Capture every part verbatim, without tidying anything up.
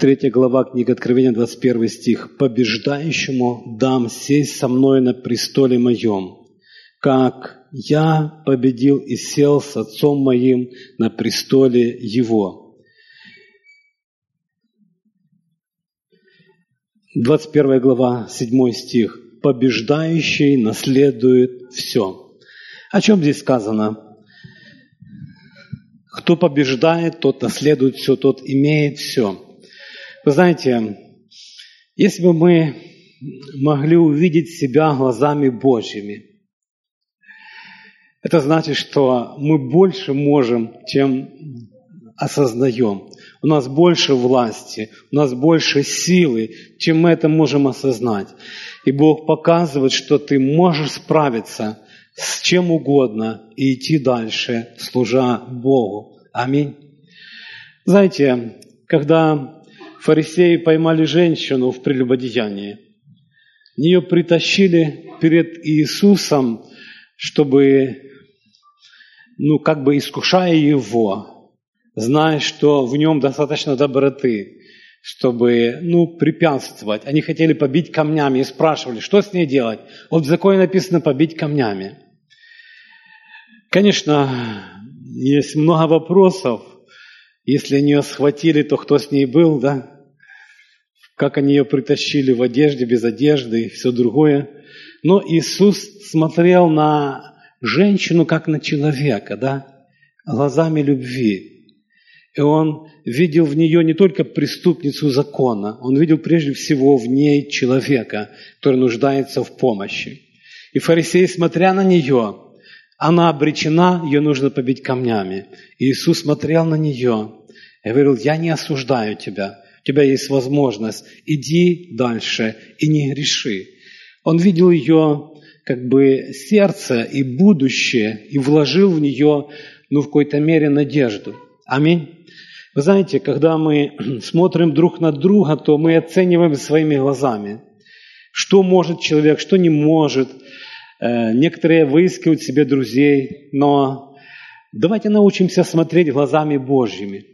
третья глава, книга Откровения, двадцать первый стих. «Побеждающему дам сесть со мной на престоле моем, как я победил и сел с Отцом моим на престоле Его». двадцать первая глава, седьмой стих. «Побеждающий наследует все». О чем здесь сказано? Кто побеждает, тот наследует все, тот имеет все. Вы знаете, если бы мы могли увидеть себя глазами Божьими, это значит, что мы больше можем, чем осознаем. У нас больше власти, у нас больше силы, чем мы это можем осознать. И Бог показывает, что ты можешь справиться с чем угодно и идти дальше, служа Богу. Аминь. Знаете, когда фарисеи поймали женщину в прелюбодеянии, ее притащили перед Иисусом, чтобы, ну, как бы искушая Его, зная, что в Нем достаточно доброты, чтобы, ну, препятствовать. Они хотели побить камнями и спрашивали, что с ней делать? Вот в законе написано побить камнями. Конечно, есть много вопросов. Если они ее схватили, то кто с ней был, да? Как они ее притащили в одежде, без одежды и все другое. Но Иисус смотрел на женщину, как на человека, да? Глазами любви. И Он видел в нее не только преступницу закона, Он видел прежде всего в ней человека, который нуждается в помощи. И фарисеи, смотря на нее, она обречена, ее нужно побить камнями. И Иисус смотрел на нее и говорил: «Я не осуждаю тебя, у тебя есть возможность, иди дальше и не греши». Он видел ее как бы сердце и будущее и вложил в нее, ну, в какой-то мере надежду. Аминь. Вы знаете, когда мы смотрим друг на друга, то мы оцениваем своими глазами, что может человек, что не может. Некоторые выискивают себе друзей, но давайте научимся смотреть глазами Божьими.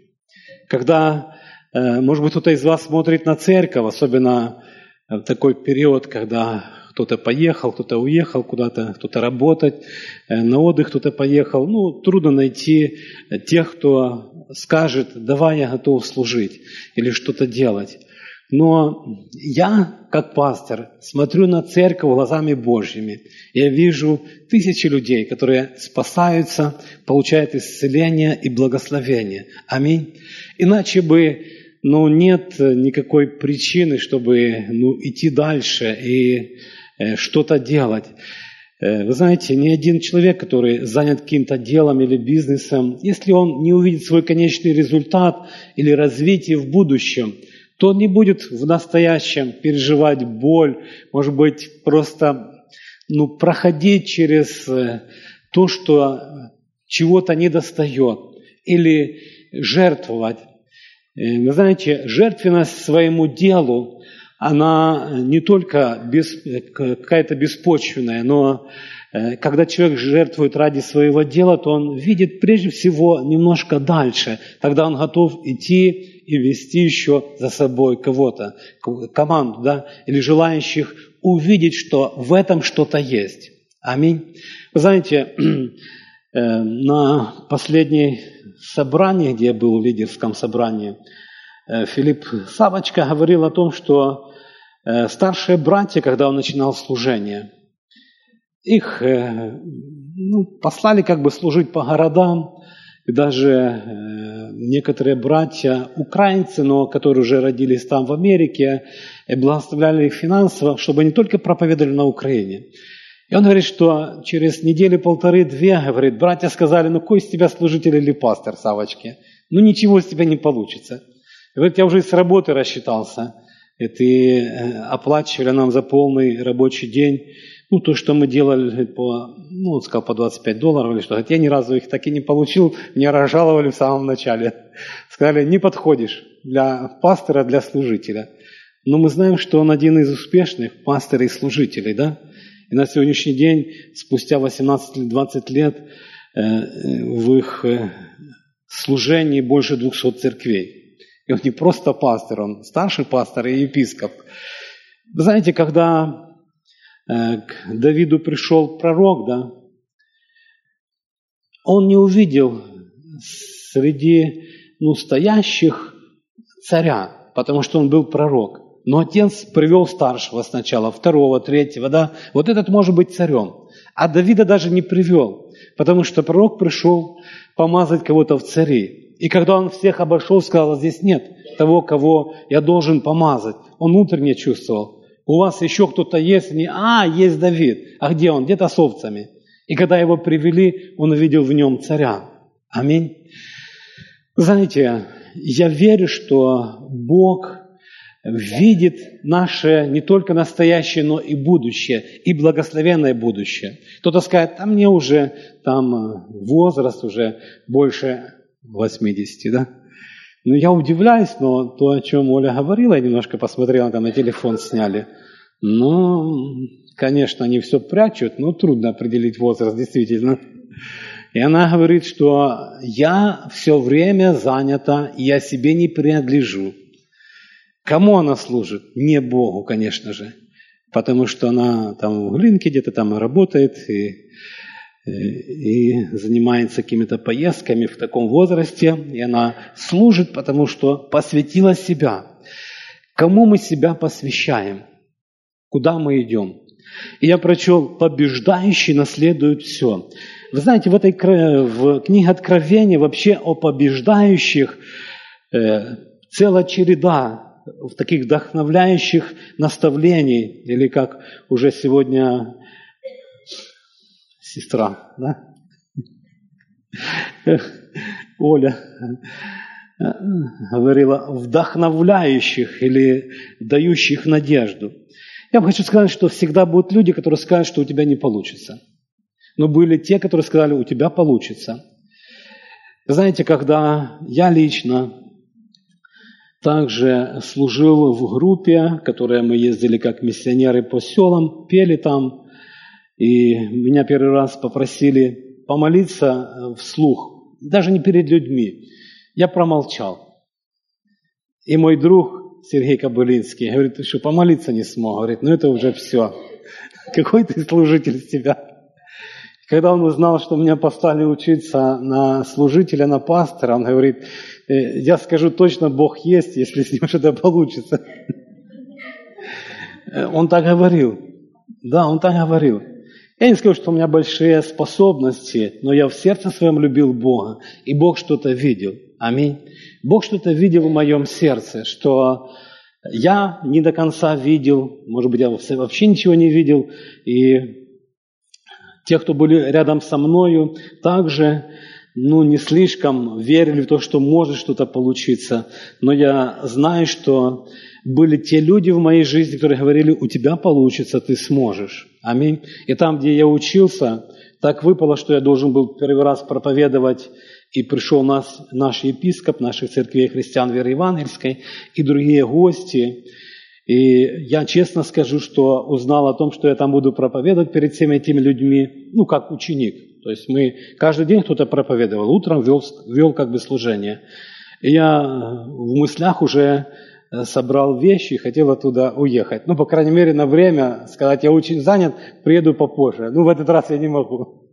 Когда, может быть, кто-то из вас смотрит на церковь, особенно в такой период, когда кто-то поехал, кто-то уехал куда-то, кто-то работать, на отдых кто-то поехал, ну, трудно найти тех, кто скажет: давай, я готов служить или что-то делать. Но я, как пастор, смотрю на церковь глазами Божьими. Я вижу тысячи людей, которые спасаются, получают исцеление и благословение. Аминь. Иначе бы, ну, нет никакой причины, чтобы, ну, идти дальше и э, что-то делать. Э, вы знаете, ни один человек, который занят каким-то делом или бизнесом, если он не увидит свой конечный результат или развитие в будущем, то он не будет в настоящем переживать боль, может быть, просто, ну, проходить через то, что чего-то недостает, или жертвовать. Вы знаете, жертвенность своему делу, она не только без, какая-то беспочвенная, но когда человек жертвует ради своего дела, то он видит прежде всего немножко дальше. Тогда он готов идти и вести еще за собой кого-то, команду, да, или желающих увидеть, что в этом что-то есть. Аминь. Вы знаете, на последнем собрании, где я был в лидерском собрании, Филипп Савочка говорил о том, что старшие братья, когда он начинал служение, их, ну, послали как бы служить по городам, и даже некоторые братья, украинцы, но которые уже родились там в Америке, благословляли их финансово, чтобы не только проповедовали на Украине. И он говорит, что через недели-полторы-две, говорит, братья сказали: ну, какой из тебя служитель или пастор, Савочки? Ну, ничего из тебя не получится. Говорит, я уже с работы рассчитался. Это и оплачивали нам за полный рабочий день. Ну, то, что мы делали по, ну, он сказал, по двадцать пять долларов или что-то. Я ни разу их так и не получил. Меня разжаловали в самом начале. Сказали: не подходишь для пастора, для служителя. Но мы знаем, что он один из успешных пасторов и служителей, да? И на сегодняшний день, спустя восемнадцать-двадцать лет, в их служении больше двухсот церквей. И он не просто пастор, он старший пастор и епископ. Вы знаете, когда э, к Давиду пришел пророк, да, он не увидел среди ну, стоящих царя, потому что он был пророк. Но отец привел старшего сначала, второго, третьего, да. Вот этот может быть царем. А Давида даже не привел, потому что пророк пришел помазать кого-то в цари. И когда он всех обошел, сказал: здесь нет того, кого я должен помазать. Он внутренне чувствовал. У вас еще кто-то есть? Не, а, есть Давид. А где он? Где-то с овцами. И когда его привели, он увидел в нем царя. Аминь. Знаете, я верю, что Бог видит наше не только настоящее, но и будущее, и благословенное будущее. Кто-то скажет: а мне уже там возраст уже больше восьмидесяти, да? Ну, я удивляюсь, но то, о чем Оля говорила, я немножко посмотрела, там на телефон сняли. Ну, конечно, они все прячут, но трудно определить возраст, действительно. И она говорит, что я все время занята, и я себе не принадлежу. Кому она служит? Не Богу, конечно же. Потому что она там в Глинке где-то там работает и, и, и занимается какими-то поездками в таком возрасте. И она служит, потому что посвятила себя. Кому мы себя посвящаем? Куда мы идем? И я прочел: побеждающий наследует все. Вы знаете, в этой в книге Откровения вообще о побеждающих э, целая череда в таких вдохновляющих наставлений, или как уже сегодня сестра, да? Оля говорила, вдохновляющих или дающих надежду. Я хочу сказать, что всегда будут люди, которые скажут, что у тебя не получится. Но были те, которые сказали: у тебя получится. Знаете, когда я лично также служил в группе, в которой мы ездили как миссионеры по селам, пели там, и меня первый раз попросили помолиться вслух, даже не перед людьми. Я промолчал. И мой друг Сергей Кобылинский говорит: ты что, помолиться не смог? Говорит: ну это уже все. Какой ты служитель из тебя? Когда он узнал, что меня поставили учиться на служителя, на пастора, он говорит: я скажу точно, Бог есть, если с ним что-то получится. Он так говорил. Да, он так говорил. Я не скажу, что у меня большие способности, но я в сердце своем любил Бога, и Бог что-то видел. Аминь. Бог что-то видел в моем сердце, что я не до конца видел, может быть, я вообще ничего не видел, и те, кто были рядом со мною, также ну, не слишком верили в то, что может что-то получиться. Но я знаю, что были те люди в моей жизни, которые говорили: у тебя получится, ты сможешь. Аминь. И там, где я учился, так выпало, что я должен был первый раз проповедовать, и пришел нас, наш епископ наших церквей христиан веры евангельской и другие гости. И я честно скажу, что узнал о том, что я там буду проповедовать перед всеми этими людьми, ну, как ученик. То есть мы каждый день кто-то проповедовал, утром вел, вел как бы служение. И я в мыслях уже собрал вещи и хотел оттуда уехать. Ну, по крайней мере, на время сказать: я очень занят, приеду попозже. Ну, в этот раз я не могу.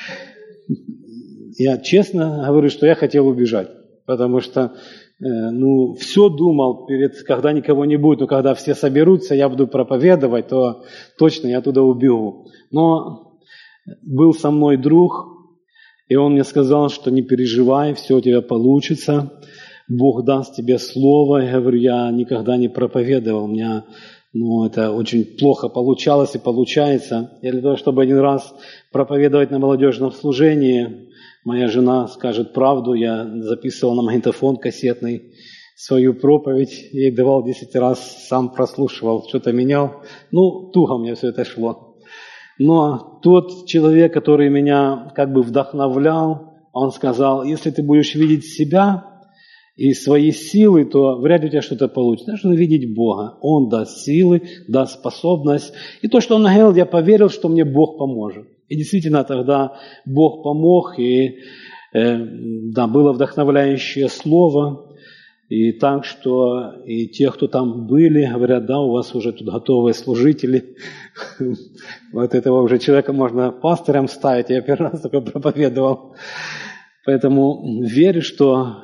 Я честно говорю, что я хотел убежать, потому что ну, все думал, перед, когда никого не будет, но когда все соберутся, я буду проповедовать, то точно я туда убегу. Но был со мной друг, и он мне сказал, что не переживай, все у тебя получится, Бог даст тебе слово. Я говорю: я никогда не проповедовал, у меня ну, это очень плохо получалось и получается. И для того, чтобы один раз проповедовать на молодежном служении, моя жена скажет правду, я записывал на магнитофон кассетный свою проповедь, ей давал десять раз, сам прослушивал, что-то менял. Ну, туго мне все это шло. Но тот человек, который меня как бы вдохновлял, он сказал: если ты будешь видеть себя и свои силы, то вряд ли у тебя что-то получится. Нужно видеть Бога. Он даст силы, даст способность. И то, что он говорил, я поверил, что мне Бог поможет. И действительно, тогда Бог помог, и э, да, было вдохновляющее слово. И так что и те, кто там были, говорят, да, у вас уже тут готовые служители. Вот этого уже человека можно пастором ставить. Я первый раз такое проповедовал. Поэтому верю, что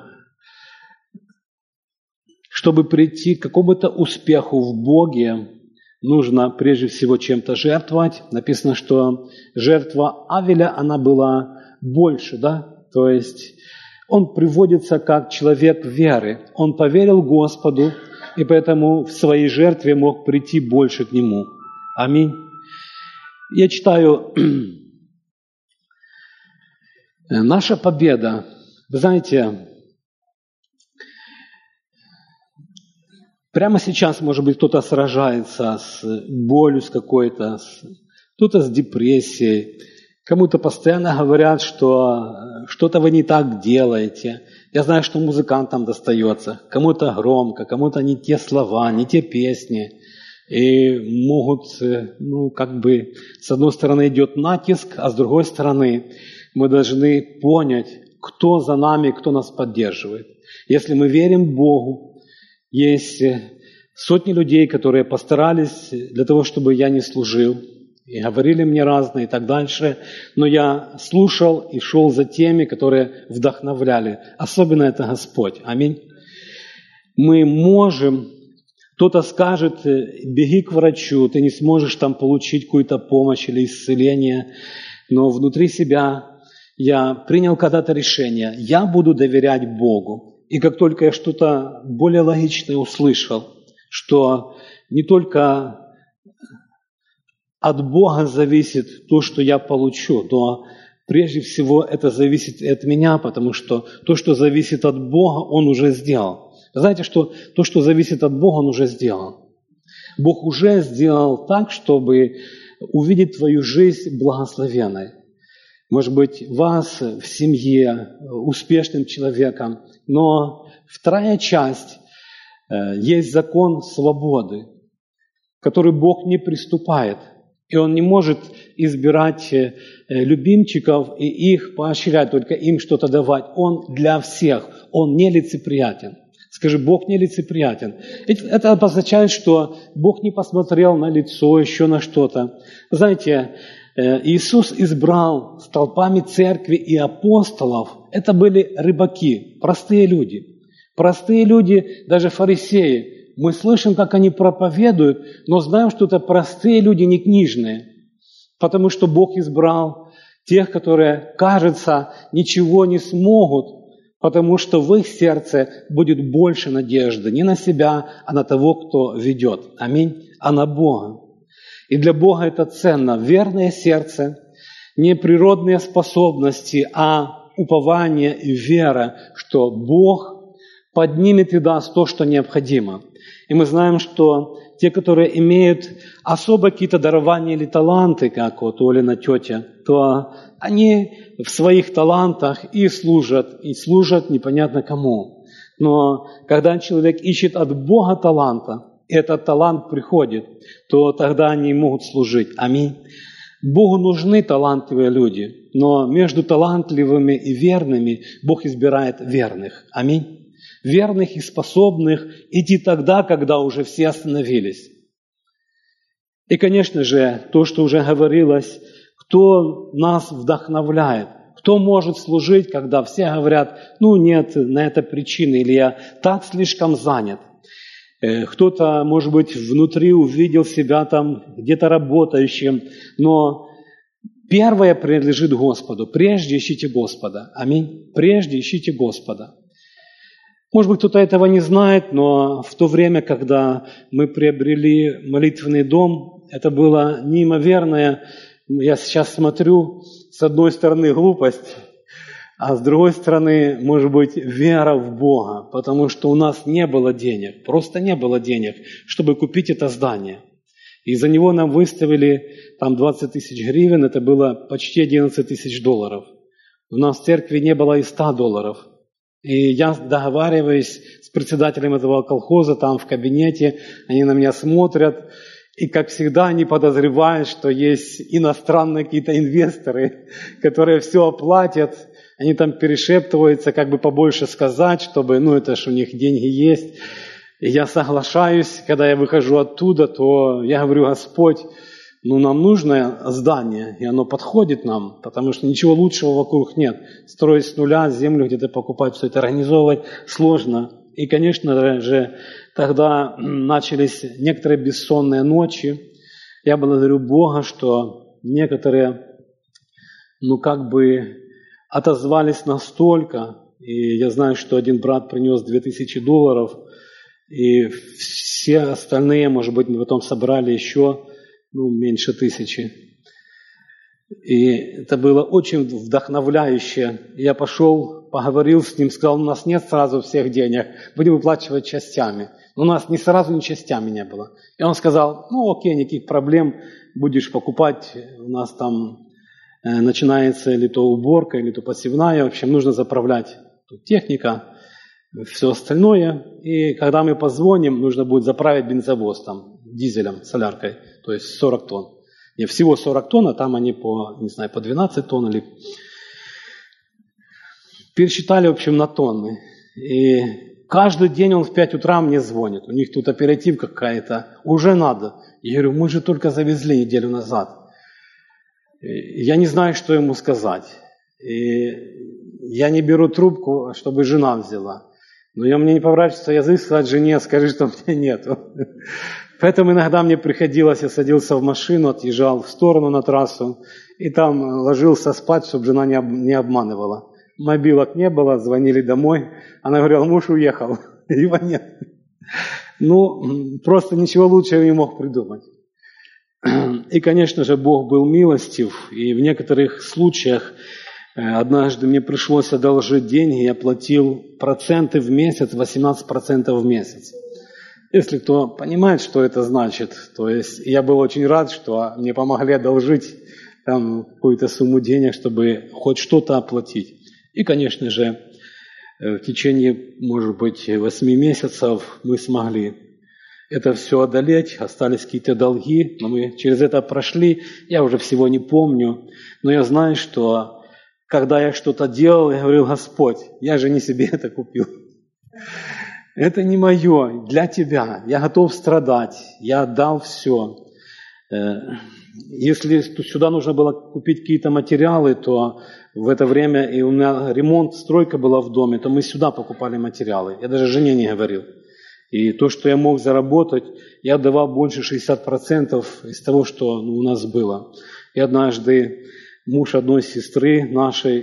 чтобы прийти к какому-то успеху в Боге, нужно прежде всего чем-то жертвовать. Написано, что жертва Авеля, она была больше, да? То есть он приводится как человек веры. Он поверил Господу, и поэтому в своей жертве мог прийти больше к Нему. Аминь. Я читаю, наша победа, вы знаете, прямо сейчас, может быть, кто-то сражается с болью с какой-то, кто-то с депрессией, кому-то постоянно говорят, что что-то вы не так делаете. Я знаю, что музыкантам достается, кому-то громко, кому-то не те слова, не те песни. И могут, ну, как бы, с одной стороны идет натиск, а с другой стороны мы должны понять, кто за нами, кто нас поддерживает. Если мы верим Богу, есть сотни людей, которые постарались для того, чтобы я не служил, и говорили мне разные и так дальше, но я слушал и шел за теми, которые вдохновляли. Особенно это Господь. Аминь. Мы можем, кто-то скажет, беги к врачу, ты не сможешь там получить какую-то помощь или исцеление, но внутри себя я принял когда-то решение, я буду доверять Богу. И как только я что-то более логичное услышал, что не только от Бога зависит то, что я получу, но прежде всего это зависит и от меня, потому что то, что зависит от Бога, Он уже сделал. Знаете, что то, что зависит от Бога, Он уже сделал. Бог уже сделал так, чтобы увидеть твою жизнь благословенной. Может быть, вас в семье успешным человеком, но вторая часть есть закон свободы, который Бог не приступает. И Он не может избирать любимчиков и их поощрять, только им что-то давать. Он для всех, Он нелицеприятен. Скажи, Бог нелицеприятен. Это обозначает, что Бог не посмотрел на лицо, еще на что-то. Знаете, Иисус избрал столпами церкви и апостолов. Это были рыбаки, простые люди. Простые люди, даже фарисеи. Мы слышим, как они проповедуют, но знаем, что это простые люди, не книжные. Потому что Бог избрал тех, которые, кажется, ничего не смогут, потому что в их сердце будет больше надежды не на себя, а на того, кто ведет. Аминь. А на Бога. И для Бога это ценно. Верное сердце, не природные способности, а упование и вера, что Бог поднимет и даст то, что необходимо. И мы знаем, что те, которые имеют особо какие-то дарования или таланты, как вот Олина тетя, то они в своих талантах и служат, и служат непонятно кому. Но когда человек ищет от Бога таланта, этот талант приходит, то тогда они могут служить. Аминь. Богу нужны талантливые люди, но между талантливыми и верными Бог избирает верных. Аминь. Верных и способных идти тогда, когда уже все остановились. И, конечно же, то, что уже говорилось, кто нас вдохновляет, кто может служить, когда все говорят, ну нет, на это причины, или я так слишком занят. Кто-то, может быть, внутри увидел себя там где-то работающим, но первое принадлежит Господу. Прежде ищите Господа. Аминь. Прежде ищите Господа. Может быть, кто-то этого не знает, но в то время, когда мы приобрели молитвенный дом, это было неимоверное. Я сейчас смотрю, с одной стороны, глупость, а с другой стороны, может быть, вера в Бога, потому что у нас не было денег, просто не было денег, чтобы купить это здание. И за него нам выставили там двадцать тысяч гривен, это было почти одиннадцать тысяч долларов. У нас в церкви не было и ста долларов. И я договариваюсь с председателем этого колхоза там в кабинете, они на меня смотрят, и, как всегда, они подозревают, что есть иностранные какие-то инвесторы, которые все оплатят. Они там перешептываются, как бы побольше сказать, чтобы, ну, это ж у них деньги есть. И я соглашаюсь, когда я выхожу оттуда, то я говорю: Господь, ну, нам нужно здание, и оно подходит нам, потому что ничего лучшего вокруг нет. Строить с нуля, землю где-то покупать, все это организовывать сложно. И, конечно же, тогда начались некоторые бессонные ночи. Я благодарю Бога, что некоторые, ну, как бы отозвались настолько. И я знаю, что один брат принес две тысячи долларов, и все остальные, может быть, мы потом собрали еще, ну, меньше тысячи. И это было очень вдохновляюще. Я пошел, поговорил с ним, сказал: у нас нет сразу всех денег, будем выплачивать частями. Но у нас ни сразу, ни частями не было. И он сказал: ну окей, никаких проблем, будешь покупать, у нас там э, начинается или то уборка, или то посевная, в общем, нужно заправлять тут техника, все остальное. И когда мы позвоним, нужно будет заправить бензовоз там дизелем, соляркой, то есть сорок тонн. Не, всего сорок тонн, а там они по, не знаю, по двенадцать тонн или... Пересчитали, в общем, на тонны. И каждый день он в пять утра мне звонит. У них тут оперативка какая-то. Уже надо. Я говорю: мы же только завезли неделю назад. И я не знаю, что ему сказать. И я не беру трубку, чтобы жена взяла. Но я, мне не поворачивается язык сказать жене: скажи, что у меня нету. Поэтому иногда мне приходилось, я садился в машину, отъезжал в сторону на трассу, и там ложился спать, чтобы жена не, об, не обманывала. Мобилок не было, звонили домой. Она говорила: муж уехал, его нет. Ну, просто ничего лучшего не мог придумать. И, конечно же, Бог был милостив, и в некоторых случаях однажды мне пришлось одолжить деньги, я платил проценты в месяц, восемнадцать процентов в месяц. Если кто понимает, что это значит, то есть я был очень рад, что мне помогли одолжить там какую-то сумму денег, чтобы хоть что-то оплатить. И, конечно же, в течение, может быть, восьми месяцев мы смогли это все одолеть, остались какие-то долги, но мы через это прошли, я уже всего не помню, но я знаю, что когда я что-то делал, я говорил: Господь, я же не себе это купил. Это не мое, для Тебя. Я готов страдать, я отдал все. Если сюда нужно было купить какие-то материалы, то в это время, и у меня ремонт, стройка была в доме, то мы сюда покупали материалы. Я даже жене не говорил. И то, что я мог заработать, я отдавал больше шестьдесят процентов из того, что, ну, у нас было. И однажды муж одной сестры нашей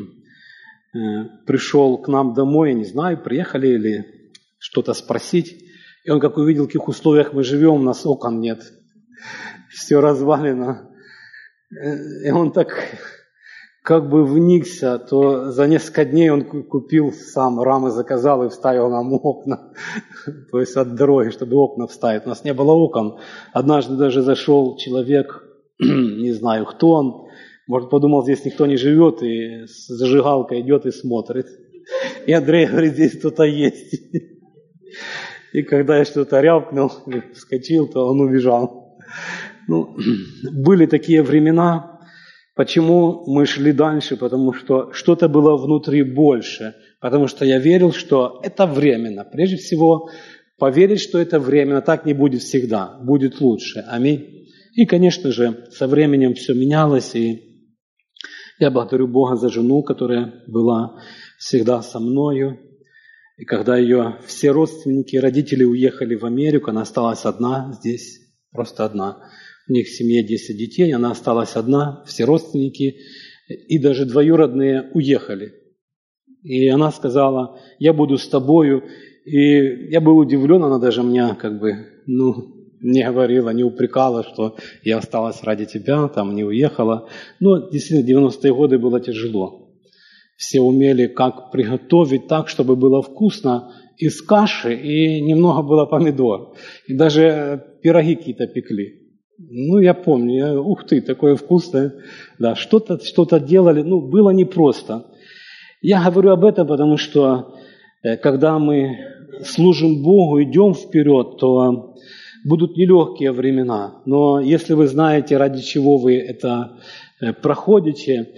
пришел к нам домой, я не знаю, приехали или что-то спросить. И он, как увидел, в каких условиях мы живем, у нас окон нет. Все развалено. И он так как бы вникся, то за несколько дней он купил сам, рамы заказал и вставил нам окна. То есть от дороги, чтобы окна вставить. У нас не было окон. Однажды даже зашел человек, не знаю, кто он, может, подумал, здесь никто не живет, и с зажигалкой идет и смотрит. И Андрей говорит: здесь кто-то есть. И когда я что-то рявкнул, вскочил, то он убежал. Ну, были такие времена. Почему мы шли дальше? Потому что что-то было внутри больше. Потому что я верил, что это временно. Прежде всего, поверить, что это временно, так не будет всегда. Будет лучше. Аминь. И, конечно же, со временем все менялось. И я благодарю Бога за жену, которая была всегда со мною. И когда ее все родственники, родители уехали в Америку, она осталась одна здесь, просто одна. У них в семье десять детей, она осталась одна, все родственники и даже двоюродные уехали. И она сказала: я буду с тобою. И я был удивлен, она даже меня как бы, ну, не говорила, не упрекала, что я осталась ради тебя, там не уехала. Но действительно, в девяностые годы было тяжело. Все умели как приготовить так, чтобы было вкусно, из каши, и немного было помидор. И даже пироги какие-то пекли. Ну, я помню, я, ух ты, такое вкусное. Да, что-то, что-то делали, ну, было непросто. Я говорю об этом, потому что, когда мы служим Богу, идем вперед, то будут нелегкие времена. Но если вы знаете, ради чего вы это проходите,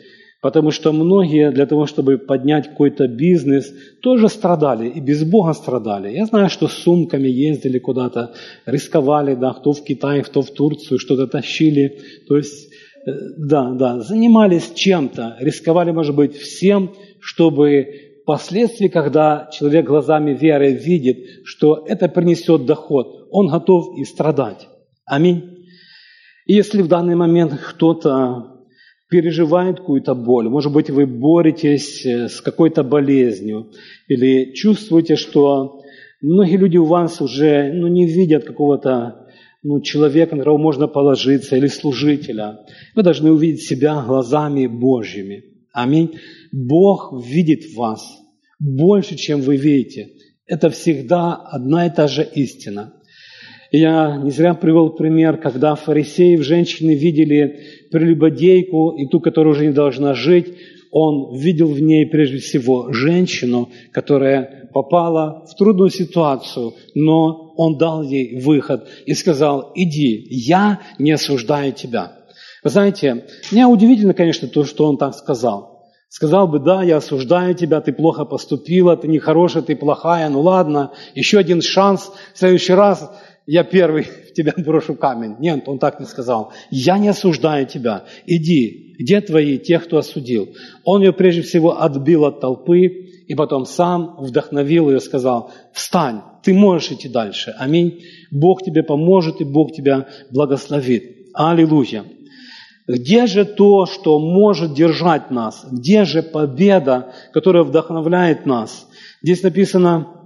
Потому что многие для того, чтобы поднять какой-то бизнес, тоже страдали, и без Бога страдали. Я знаю, что с сумками ездили куда-то, рисковали, да, кто в Китай, кто в Турцию, что-то тащили. То есть, да, да, занимались чем-то, рисковали, может быть, всем, чтобы впоследствии, когда человек глазами веры видит, что это принесет доход, он готов и страдать. Аминь. И если в данный момент кто-то переживает какую-то боль, может быть, вы боретесь с какой-то болезнью, или чувствуете, что многие люди у вас уже ну, не видят какого-то ну, человека, на которого можно положиться, или служителя. Вы должны увидеть себя глазами Божьими. Аминь. Бог видит вас больше, чем вы видите. Это всегда одна и та же истина. И я не зря привел пример, когда фарисеи, женщины видели прелюбодейку и ту, которая уже не должна жить. Он видел в ней прежде всего женщину, которая попала в трудную ситуацию, но он дал ей выход и сказал: иди, я не осуждаю тебя. Вы знаете, мне удивительно, конечно, то, что он так сказал. Сказал бы: да, я осуждаю тебя, ты плохо поступила, ты нехорошая, ты плохая, ну ладно, еще один шанс, в следующий раз я первый в тебя брошу камень. Нет, он так не сказал. Я не осуждаю тебя. Иди. Где твои, те, кто осудил? Он ее прежде всего отбил от толпы, и потом сам вдохновил ее, сказал: встань, ты можешь идти дальше. Аминь. Бог тебе поможет, и Бог тебя благословит. Аллилуйя. Где же то, что может держать нас? Где же победа, которая вдохновляет нас? Здесь написано...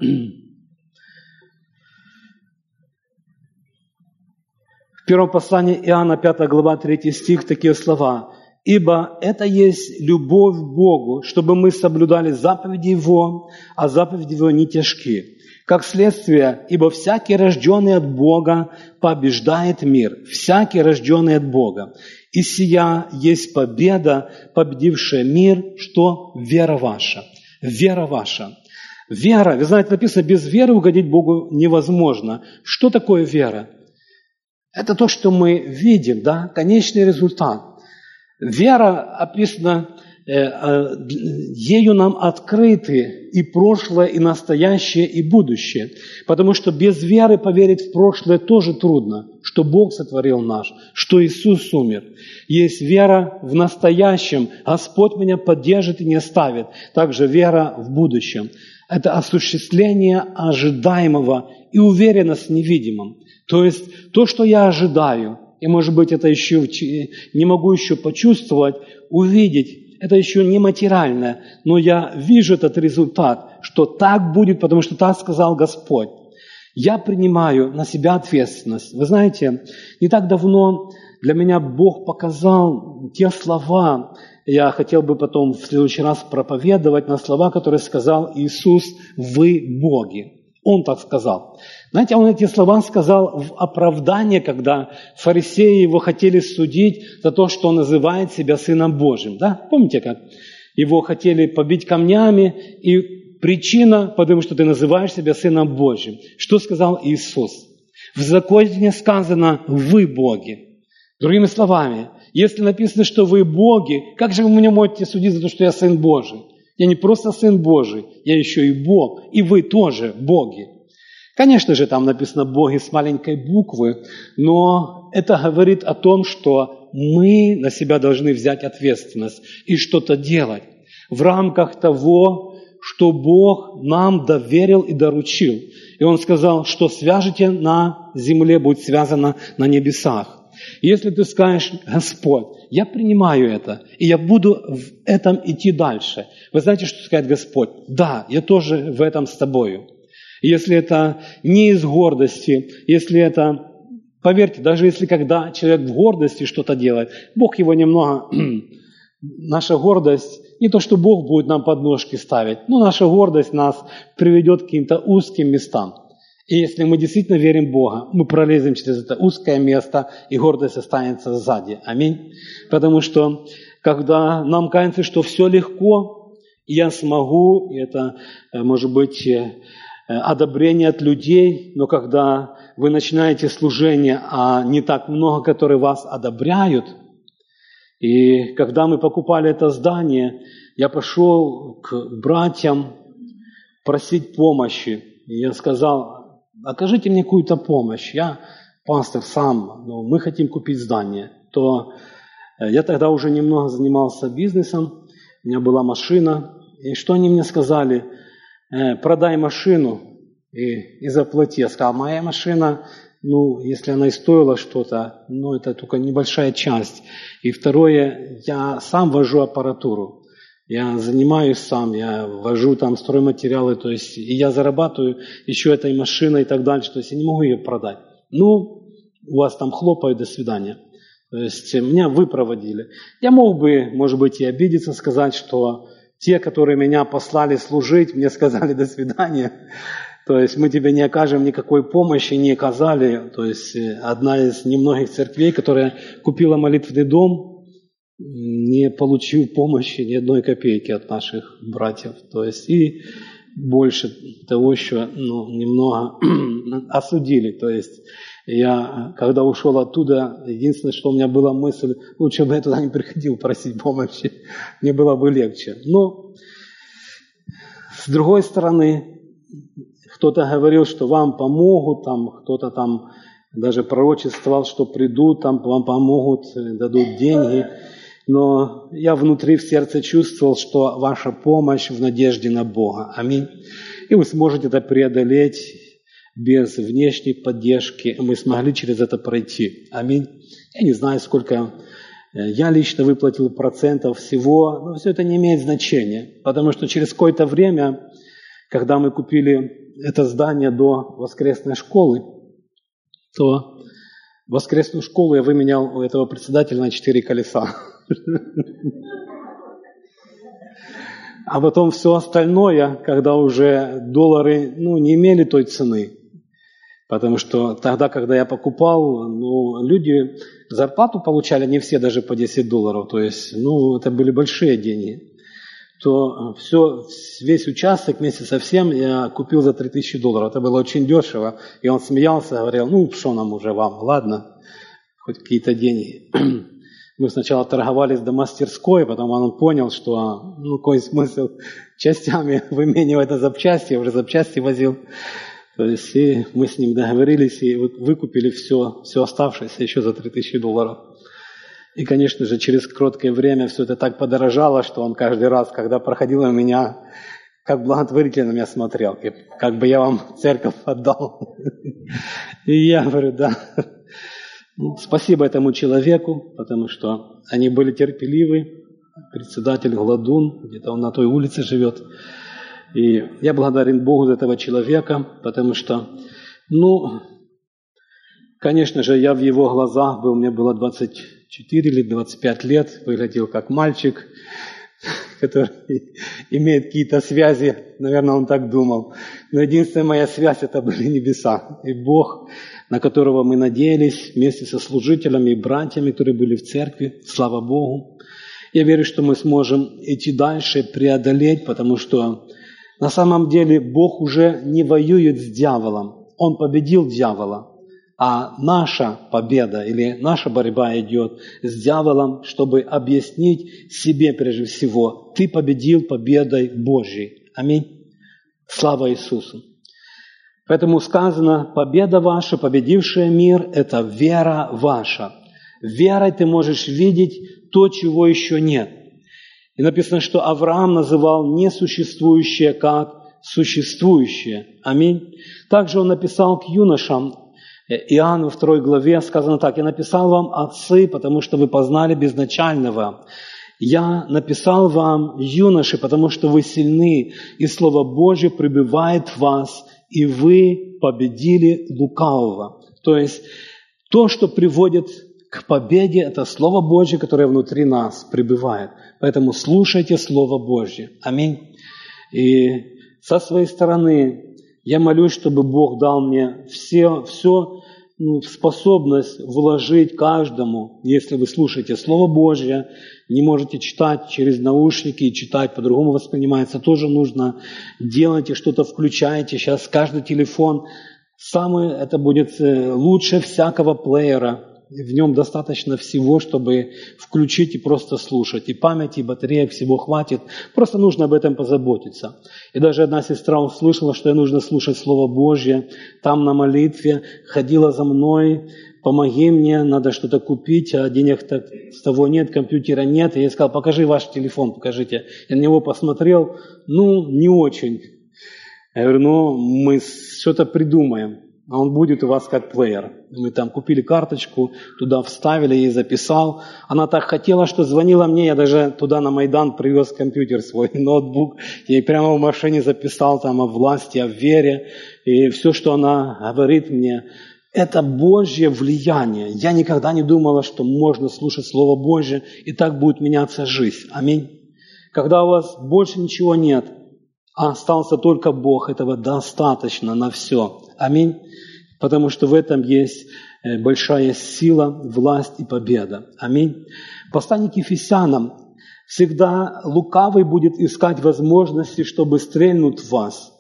В первом послании Иоанна, пятая глава, третий стих, такие слова. «Ибо это есть любовь к Богу, чтобы мы соблюдали заповеди Его, а заповеди Его не тяжки. Как следствие, ибо всякий, рожденный от Бога, побеждает мир, всякий, рожденный от Бога. И сия есть победа, победившая мир, что вера ваша». Вера ваша. Вера, вы знаете, написано, без веры угодить Богу невозможно. Что такое вера? Это то, что мы видим, да, конечный результат. Вера описана, э, э, ею нам открыты и прошлое, и настоящее, и будущее. Потому что без веры поверить в прошлое тоже трудно, что Бог сотворил наш, что Иисус умер. Есть вера в настоящем, Господь меня поддержит и не оставит. Также вера в будущем. Это осуществление ожидаемого и уверенность в невидимом. То есть то, что я ожидаю, и, может быть, это еще не могу еще почувствовать, увидеть, это еще не материальное, но я вижу этот результат, что так будет, потому что так сказал Господь. Я принимаю на себя ответственность. Вы знаете, не так давно для меня Бог показал те слова, я хотел бы потом в следующий раз проповедовать на слова, которые сказал Иисус: «Вы боги». Он так сказал. Знаете, он эти слова сказал в оправдание, когда фарисеи его хотели судить за то, что он называет себя Сыном Божьим. Да? Помните, как его хотели побить камнями, и причина, потому что ты называешь себя Сыном Божьим. Что сказал Иисус? В законе сказано: «Вы боги». Другими словами, если написано, что вы боги, как же вы меня можете судить за то, что я Сын Божий? Я не просто Сын Божий, я еще и Бог, и вы тоже боги. Конечно же, там написано «боги» с маленькой буквы, но это говорит о том, что мы на себя должны взять ответственность и что-то делать в рамках того, что Бог нам доверил и доручил. И Он сказал, что свяжете на земле, будет связано на небесах. Если ты скажешь: Господь, я принимаю это, и я буду в этом идти дальше. Вы знаете, что сказать Господь? Да, я тоже в этом с тобою. Если это не из гордости, если это, поверьте, даже если когда человек в гордости что-то делает, Бог его немного, наша гордость, не то, что Бог будет нам подножки ставить, но наша гордость нас приведет к каким-то узким местам. И если мы действительно верим в Бога, мы пролезем через это узкое место, и гордость останется сзади. Аминь. Потому что, когда нам кажется, что все легко, я смогу, и это, может быть, одобрение от людей, но когда вы начинаете служение, а не так много, которые вас одобряют, И когда мы покупали это здание, я пошел к братьям просить помощи. И я сказал: окажите мне какую-то помощь. Я пастор сам, но мы хотим купить здание. То я тогда уже немного занимался бизнесом, у меня была машина. И что они мне сказали? Продай машину и, и заплати. Я сказал: моя машина, ну, если она и стоила что-то, ну, это только небольшая часть. И второе, я сам вожу аппаратуру. Я занимаюсь сам, я вожу там стройматериалы, то есть, и я зарабатываю еще этой машиной и так дальше, то есть я не могу ее продать. Ну, у вас там хлопают, до свидания. То есть меня выпроводили. Я мог бы, может быть, и обидеться, сказать, что те, которые меня послали служить, мне сказали: до свидания. То есть мы тебе не окажем никакой помощи, не оказали. То есть одна из немногих церквей, которая купила молитвенный дом, не получив помощи ни одной копейки от наших братьев. То есть и больше того еще, ну, немного осудили. То есть я, когда ушел оттуда, единственное, что у меня была мысль: лучше бы я туда не приходил просить помощи, мне было бы легче. Но с другой стороны, кто-то говорил, что вам помогут, там, кто-то там даже пророчествовал, что придут, там вам помогут, дадут деньги. Но я внутри в сердце чувствовал, что ваша помощь в надежде на Бога. Аминь. И вы сможете это преодолеть без внешней поддержки. Мы смогли через это пройти. Аминь. Я не знаю, сколько я лично выплатил процентов всего, но все это не имеет значения. Потому что через какое-то время, когда мы купили это здание до воскресной школы, то воскресную школу я выменял у этого председателя на четыре колеса. А потом все остальное, когда уже доллары, ну, не имели той цены. Потому что тогда, когда я покупал, ну, люди зарплату получали, не все даже по десять долларов. То есть, ну, это были большие деньги. То все, весь участок вместе со всем я купил за три тысячи долларов. Это было очень дешево. И он смеялся, говорил: ну, что нам уже вам, ладно, хоть какие-то деньги. Мы сначала торговались до мастерской, потом он понял, что, ну, какой смысл частями выменивать на запчасти, я уже запчасти возил. То есть и мы с ним договорились и выкупили все, все оставшееся еще за три тысячи долларов. И, конечно же, через короткое время все это так подорожало, что он каждый раз, когда проходил у меня, как благотворитель на меня смотрел, как бы я вам церковь отдал. И я говорю: да. Спасибо этому человеку, потому что они были терпеливы. Председатель Гладун, где-то он на той улице живет. И я благодарен Богу за этого человека, потому что, ну, конечно же, я в его глазах был, мне было двадцать четыре или двадцать пять лет, выглядел как мальчик, который имеет какие-то связи, наверное, он так думал. Но единственная моя связь – это были небеса. И Бог, на которого мы надеялись, вместе со служителями и братьями, которые были в церкви, слава Богу. Я верю, что мы сможем идти дальше, преодолеть, потому что на самом деле Бог уже не воюет с дьяволом. Он победил дьявола. А наша победа или наша борьба идет с дьяволом, чтобы объяснить себе прежде всего: ты победил победой Божьей. Аминь. Слава Иисусу. Поэтому сказано: победа ваша, победившая мир, это вера ваша. Верой ты можешь видеть то, чего еще нет. И написано, что Авраам называл несуществующее как существующее. Аминь. Также он написал к юношам, Иоанн во второй главе сказано так: «Я написал вам, отцы, потому что вы познали безначального. Я написал вам, юноши, потому что вы сильны, и Слово Божье пребывает в вас, и вы победили лукавого». То есть то, что приводит к победе, это Слово Божье, которое внутри нас пребывает. Поэтому слушайте Слово Божье. Аминь. И со своей стороны я молюсь, чтобы Бог дал мне все, все ну, способность вложить каждому. Если вы слушаете Слово Божье, не можете читать через наушники и читать по-другому воспринимается, тоже нужно делайте что-то, включайте. Сейчас каждый телефон, самый, это будет лучше всякого плеера. В нем достаточно всего, чтобы включить и просто слушать. И памяти, и батареек всего хватит. Просто нужно об этом позаботиться. И даже одна сестра услышала, что ей нужно слушать Слово Божье. Там на молитве ходила за мной. Помоги мне, надо что-то купить, а денег-то с того нет, компьютера нет. И я ей сказал, покажи ваш телефон, покажите. Я на него посмотрел, ну, не очень. Я говорю, ну, мы что-то придумаем, а он будет у вас как плеер. Мы там купили карточку, туда вставили, я ей записал. Она так хотела, что звонила мне, я даже туда на Майдан привез компьютер свой, ноутбук. Я ей прямо в машине записал там о власти, о вере. И все, что она говорит мне, это Божье влияние. Я никогда не думала, что можно слушать Слово Божье, и так будет меняться жизнь. Аминь. Когда у вас больше ничего нет, а остался только Бог, этого достаточно на все. Аминь. Потому что в этом есть большая сила, власть и победа. Аминь. Послание к Ефесянам. Всегда лукавый будет искать возможности, чтобы стрельнуть в вас.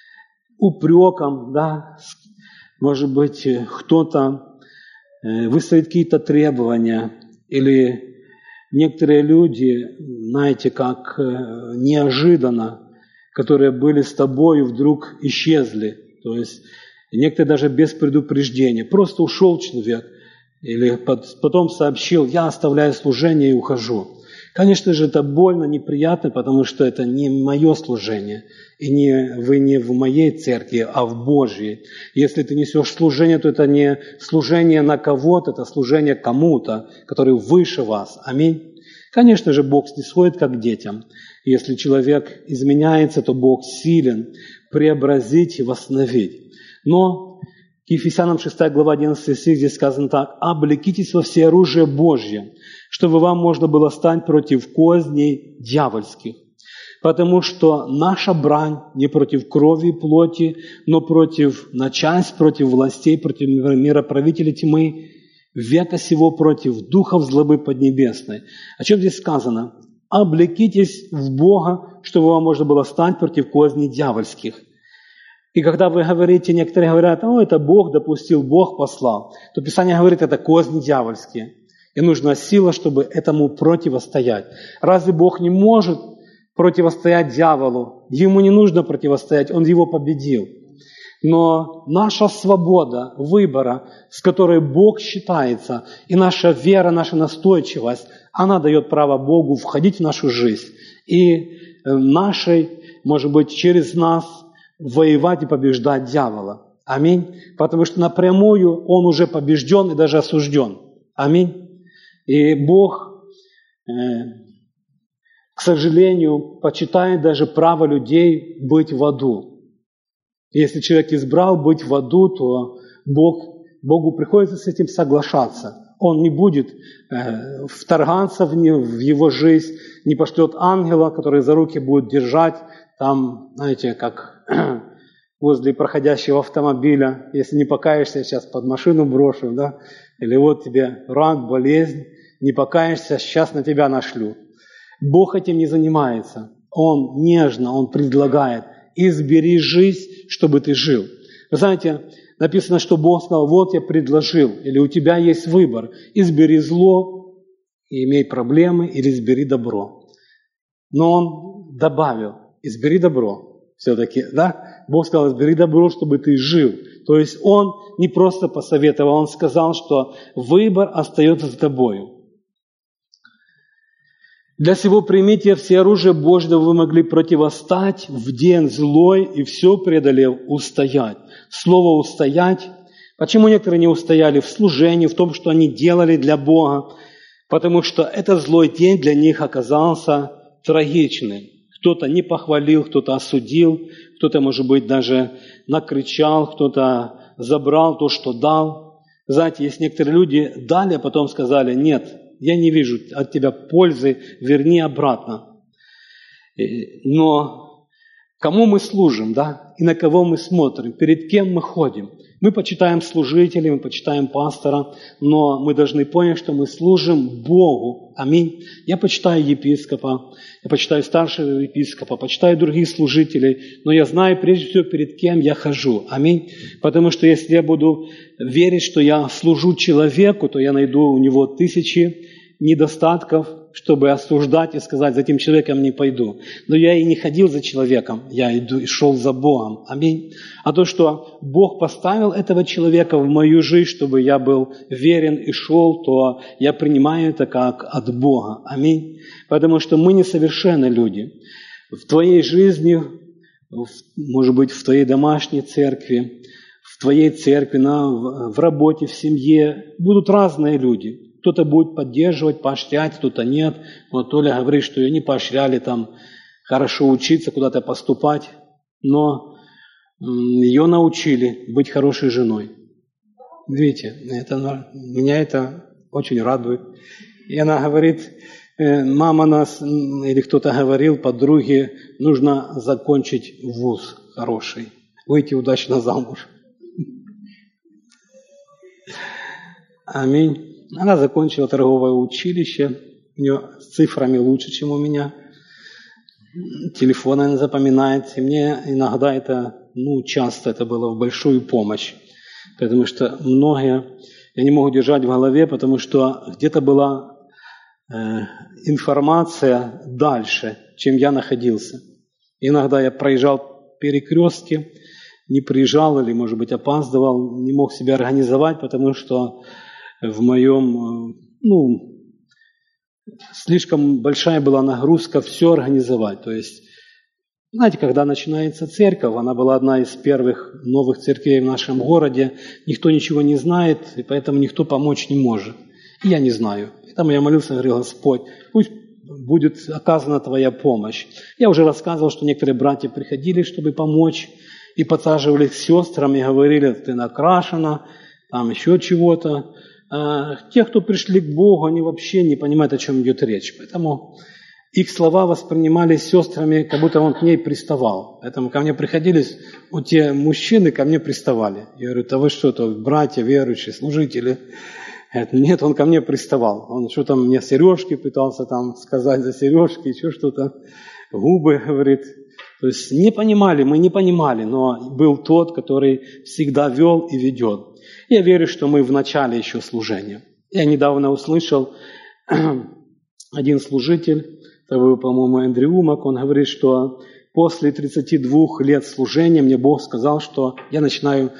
Упреком, да, может быть, кто-то выставит какие-то требования, или некоторые люди, знаете, как неожиданно, которые были с тобой, вдруг исчезли. То есть некоторые даже без предупреждения. Просто ушел человек, или потом сообщил, я оставляю служение и ухожу. Конечно же, это больно, неприятно, потому что это не мое служение. И не, вы не в моей церкви, а в Божьей. Если ты несешь служение, то это не служение на кого-то, это служение кому-то, который выше вас. Аминь. Конечно же, Бог снисходит как к детям. Если человек изменяется, то Бог силен преобразить и восстановить. Но к Ефесянам шестая глава одиннадцатый стих здесь сказано так. «Облекитесь во всеоружие Божье, чтобы вам можно было стать против козней дьявольских. Потому что наша брань не против крови и плоти, но против начальств, против властей, против мироправителей тьмы, века сего против духов злобы поднебесной». О чем здесь сказано? «Облекитесь в Бога, чтобы вам можно было стать против козней дьявольских». И когда вы говорите, некоторые говорят, о, это Бог допустил, Бог послал, то Писание говорит, это козни дьявольские. И нужна сила, чтобы этому противостоять. Разве Бог не может противостоять дьяволу? Ему не нужно противостоять, он его победил. Но наша свобода выбора, с которой Бог считается, и наша вера, наша настойчивость, она дает право Богу входить в нашу жизнь. И нашей, может быть, через нас воевать и побеждать дьявола. Аминь. Потому что напрямую он уже побежден и даже осужден. Аминь. И Бог, э, к сожалению, почитает даже право людей быть в аду. Если человек избрал быть в аду, то Бог, Богу приходится с этим соглашаться. Он не будет э, вторгаться в, не, в его жизнь, не пошлет ангела, который за руки будет держать, там, знаете, как возле проходящего автомобиля, если не покаешься, сейчас под машину брошу, да, или вот тебе рак, болезнь, не покаешься, сейчас на тебя нашлю. Бог этим не занимается. Он нежно, Он предлагает, избери жизнь, чтобы ты жил. Вы знаете, написано, что Бог сказал, вот я предложил, или у тебя есть выбор, избери зло и имей проблемы, или избери добро. Но Он добавил, избери добро. Все-таки, да? Бог сказал, избери добро, чтобы ты жил. То есть Он не просто посоветовал, Он сказал, что выбор остается за тобою. Для сего примите все оружие Божье, дабы вы могли противостать в день злой и все преодолев устоять. Слово «устоять». Почему некоторые не устояли в служении, в том, что они делали для Бога? Потому что этот злой день для них оказался трагичным. Кто-то не похвалил, кто-то осудил, кто-то, может быть, даже накричал, кто-то забрал то, что дал. Знаете, есть некоторые люди дали, а потом сказали, нет, я не вижу от тебя пользы, верни обратно. Но кому мы служим, да, и на кого мы смотрим, перед кем мы ходим. Мы почитаем служителей, мы почитаем пастора, но мы должны понять, что мы служим Богу. Аминь. Я почитаю епископа, я почитаю старшего епископа, почитаю других служителей, но я знаю прежде всего, перед кем я хожу. Аминь. Потому что если я буду верить, что я служу человеку, то я найду у него тысячи недостатков, чтобы осуждать и сказать, за этим человеком не пойду. Но я и не ходил за человеком, я иду и шел за Богом. Аминь. А то, что Бог поставил этого человека в мою жизнь, чтобы я был верен и шел, то я принимаю это как от Бога. Аминь. Потому что мы несовершенны люди. В твоей жизни, может быть, в твоей домашней церкви, в твоей церкви, на, в работе, в семье будут разные люди. Кто-то будет поддерживать, поощрять, кто-то нет. Вот Толя говорит, что ее не поощряли там хорошо учиться, куда-то поступать, но ее научили быть хорошей женой. Видите, это, меня это очень радует. И она говорит, мама нас, или кто-то говорил, подруге, нужно закончить вуз хороший, выйти удачно замуж. Аминь. Она закончила торговое училище, у нее с цифрами лучше, чем у меня. Телефон она запоминает. И мне иногда это, ну, часто это было в большую помощь. Потому что многие я не мог держать в голове, потому что где-то была э, информация дальше, чем я находился. Иногда я проезжал перекрестки, не приезжал или, может быть, опаздывал, не мог себя организовать, потому что в моем, ну, слишком большая была нагрузка все организовать. То есть, знаете, когда начинается церковь, она была одна из первых новых церквей в нашем городе, никто ничего не знает, и поэтому никто помочь не может. И я не знаю. Поэтому я молился, говорил, Господь, пусть будет оказана Твоя помощь. Я уже рассказывал, что некоторые братья приходили, чтобы помочь, и подсаживали к сестрам, и говорили, ты накрашена, там еще чего-то. Те, кто пришли к Богу, они вообще не понимают, о чем идет речь. Поэтому их слова воспринимались сестрами, как будто он к ней приставал. Поэтому ко мне приходили, вот те мужчины ко мне приставали. Я говорю, да вы что-то, братья верующие, служители. Говорят, нет, он ко мне приставал. Он что-то мне сережки пытался там сказать за сережки, еще что-то. Губы, говорит. То есть не понимали, мы не понимали, но был тот, который всегда вел и ведет. Я верю, что мы в начале еще служения. Я недавно услышал, один служитель, это был, по-моему, Эндрю Умак, он говорит, что после тридцати двух лет служения мне Бог сказал, что я начинаю,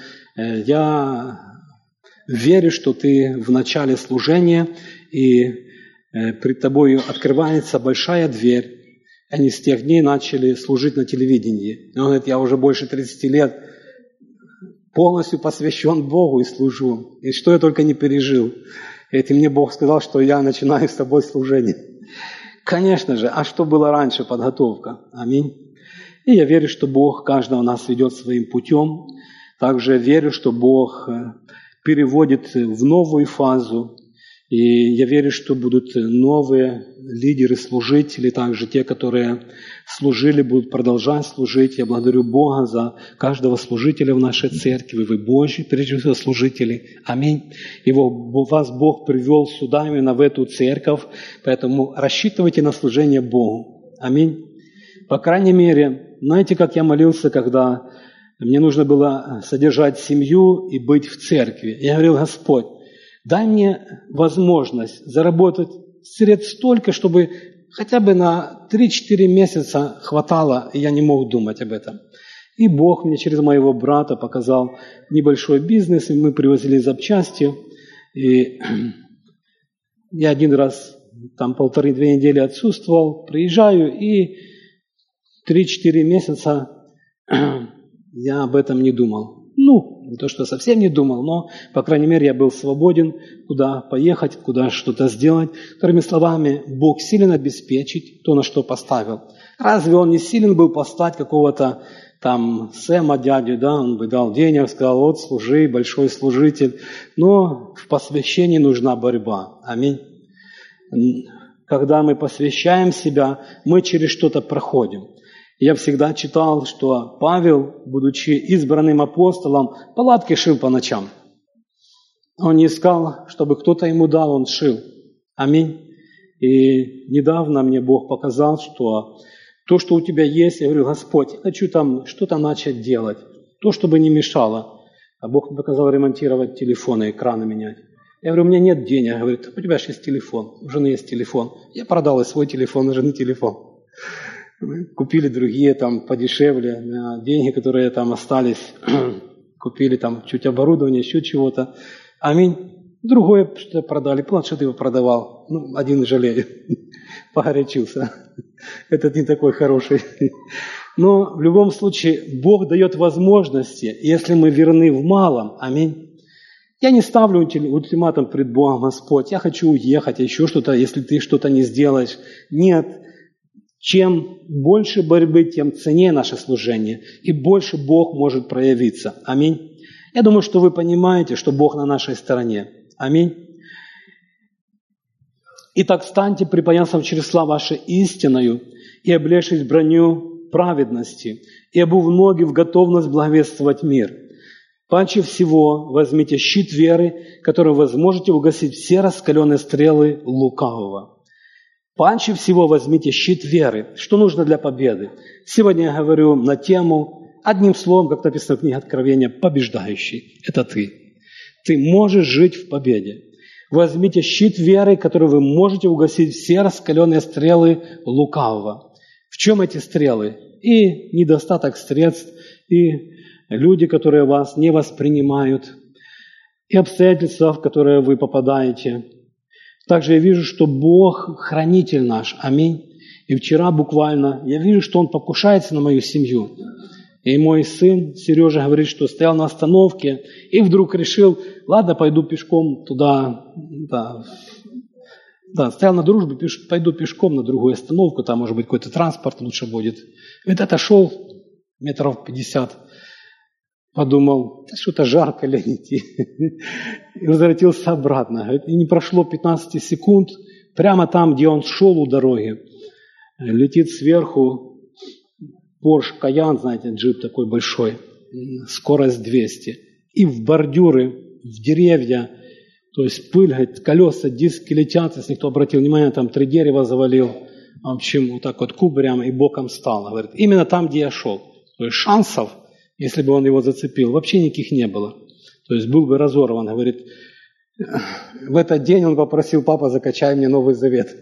я верю, что ты в начале служения, и пред тобой открывается большая дверь. Они с тех дней начали служить на телевидении. Он говорит, я уже больше тридцати лет полностью посвящен Богу и служу. И что я только не пережил. И мне Бог сказал, что я начинаю с тобой служение. Конечно же, а что было раньше? Подготовка. Аминь. И я верю, что Бог каждого нас ведет своим путем. Также верю, что Бог переводит в новую фазу. И я верю, что будут новые лидеры, служители, также те, которые служили, будут продолжать служить. Я благодарю Бога за каждого служителя в нашей церкви. Вы Божьи, прежде всего, служители. Аминь. Его, вас Бог привел сюда, именно в эту церковь, поэтому рассчитывайте на служение Богу. Аминь. По крайней мере, знаете, как я молился, когда мне нужно было содержать семью и быть в церкви. Я говорил, Господь, дай мне возможность заработать средств столько, чтобы хотя бы на три-четыре месяца хватало, и я не мог думать об этом. И Бог мне через моего брата показал небольшой бизнес, и мы привозили запчасти. И я один раз, там полторы-две недели отсутствовал, приезжаю, и три-четыре месяца я об этом не думал. Ну, не то, что совсем не думал, но, по крайней мере, я был свободен, куда поехать, куда что-то сделать. Вторыми словами, Бог силен обеспечить то, на что поставил. Разве Он не силен был послать какого-то там Сэма, дядю, да, он бы дал денег, сказал, вот, служи, большой служитель. Но в посвящении нужна борьба. Аминь. Когда мы посвящаем себя, мы через что-то проходим. Я всегда читал, что Павел, будучи избранным апостолом, палатки шил по ночам. Он не искал, чтобы кто-то ему дал, он шил. Аминь. И недавно мне Бог показал, что то, что у тебя есть, я говорю: Господь, я хочу там что-то начать делать, то, чтобы не мешало. А Бог мне показал ремонтировать телефоны, экраны менять. Я говорю: у меня нет денег. Говорит: у тебя же есть телефон, у жены есть телефон. Я продал и свой телефон, и жены телефон. Мы купили другие там подешевле, деньги, которые там остались, купили там чуть оборудование, еще чего-то. Аминь. Другое что-то продали, планшет его продавал. Ну, один жалею, погорячился. Этот не такой хороший. Но в любом случае Бог дает возможности, если мы верны в малом. Аминь. Я не ставлю ультиматум пред Богом: Господь, я хочу уехать, а еще что-то, если ты что-то не сделаешь. Нет. Чем больше борьбы, тем ценнее наше служение, и больше Бог может проявиться. Аминь. Я думаю, что вы понимаете, что Бог на нашей стороне. Аминь. Итак, станьте припоясав чресла ваши истиною и облечьтесь броню праведности, и обув ноги в готовность благовествовать мир. Паче всего возьмите щит веры, которым вы сможете угасить все раскаленные стрелы лукавого. Паче всего возьмите щит веры. Что нужно для победы? Сегодня я говорю на тему, одним словом, как написано в книге Откровения, побеждающий. Это ты. Ты можешь жить в победе. Возьмите щит веры, который вы можете угасить все раскаленные стрелы лукавого. В чем эти стрелы? И недостаток средств, и люди, которые вас не воспринимают, и обстоятельства, в которые вы попадаете. Также я вижу, что Бог хранитель наш. Аминь. И вчера буквально я вижу, что Он покушается на мою семью. И мой сын Сережа говорит, что стоял на остановке и вдруг решил: ладно, пойду пешком туда. Да, да стоял на дружбе, пеш, пойду пешком на другую остановку, там, может быть, какой-то транспорт лучше будет. Говорит, отошел метров пятьдесят. Подумал, что-то жарко, лень идти. И возвратился обратно. И не прошло пятнадцать секунд, прямо там, где он шел у дороги, летит сверху Porsche Cayenne, знаете, джип такой большой, скорость двести. И в бордюры, в деревья, то есть пыль, колеса, диски летят. Если кто обратил внимание, там три дерева завалил. В общем, вот так вот кубарем и боком стал. Говорит, именно там, где я шел. То есть шансов, если бы он его зацепил, вообще никаких не было. То есть был бы разорван. Говорит, в этот день он попросил: папа, закачай мне Новый Завет.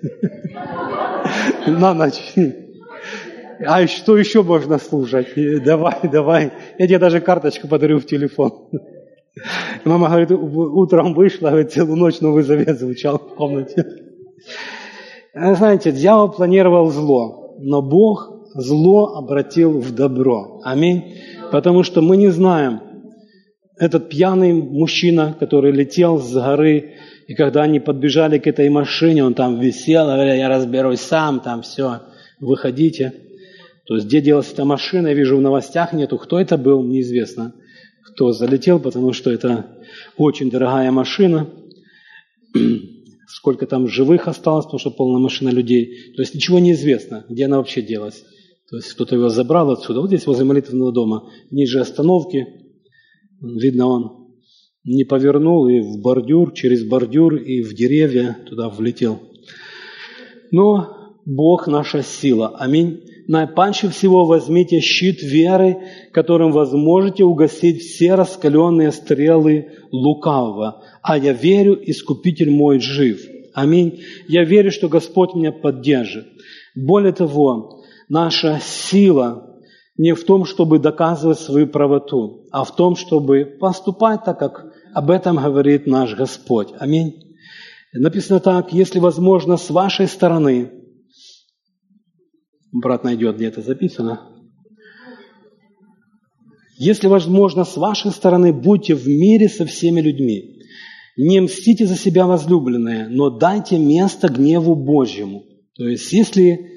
На ночь. А что еще можно слушать? Давай, давай. Я тебе даже карточку подарю в телефон. Мама говорит, утром вышла, говорит, целую ночь Новый Завет звучал в комнате. Знаете, дьявол планировал зло, но Бог зло обратил в добро. Аминь. Потому что мы не знаем, этот пьяный мужчина, который летел с горы, и когда они подбежали к этой машине, он там висел, говоря, я разберусь сам, там все, выходите. То есть, где делась эта машина, я вижу, в новостях нету. Кто это был, неизвестно. Кто залетел, потому что это очень дорогая машина. Сколько там живых осталось, потому что полная машина людей. То есть, ничего не известно, где она вообще делась. То есть, кто-то его забрал отсюда. Вот здесь, возле молитвенного дома, ниже остановки. Видно, он не повернул и в бордюр, через бордюр и в деревья туда влетел. Но Бог наша сила. Аминь. Наипаче всего возьмите щит веры, которым вы сможете угасить все раскаленные стрелы лукавого. А я верю, Искупитель мой жив. Аминь. Я верю, что Господь меня поддержит. Более того, наша сила не в том, чтобы доказывать свою правоту, а в том, чтобы поступать так, как об этом говорит наш Господь. Аминь. Написано так, если возможно, с вашей стороны, брат найдет, где это записано. Если возможно, с вашей стороны, будьте в мире со всеми людьми. Не мстите за себя, возлюбленные, но дайте место гневу Божьему. То есть, если